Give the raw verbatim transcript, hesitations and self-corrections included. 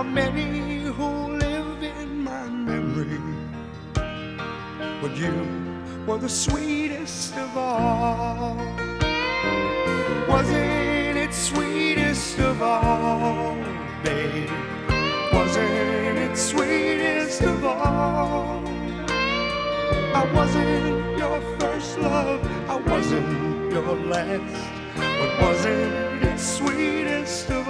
are many who live in my memory, but you were the sweetest of all. Wasn't it sweetest of all, babe? Wasn't it sweetest of all? I wasn't your first love, I wasn't your last, but wasn't it sweetest of all?